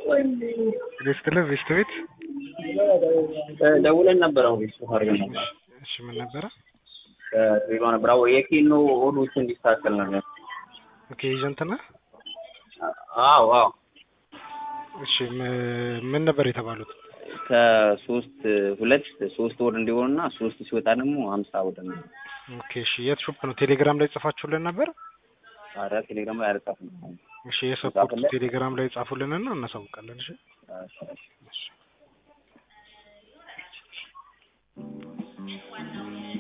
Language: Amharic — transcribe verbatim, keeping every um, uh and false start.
ሬስቶራንት ሬስቶራንት ደውለን ነበር አሁን እሱ አድርገን ነበር። እሺ ምን ነበር? ከሪባን ብራው የኪኖ ኦዱስ እንዲስተካከል ነበር። ኦኬ ኤጀንት ነህ? አዎ አዎ። እሺ ምን ነበር የተባሉት? ከሶስት ሁለት ሶስት ወር እንዲሆንና ሶስት ሲወጣ ደግሞ ሃምሳ ወደ ነው። ኦኬ እሺ የት ሾፕ ነው? ቴሌግራም ላይ ጽፋችሁልን ነበር? አረ ቴሌግራም ላይ አልጻፍንም። እሺ የሰፖርት ቴሌግራም ላይ ጻፉልንና እናሳውቃለን። እሺ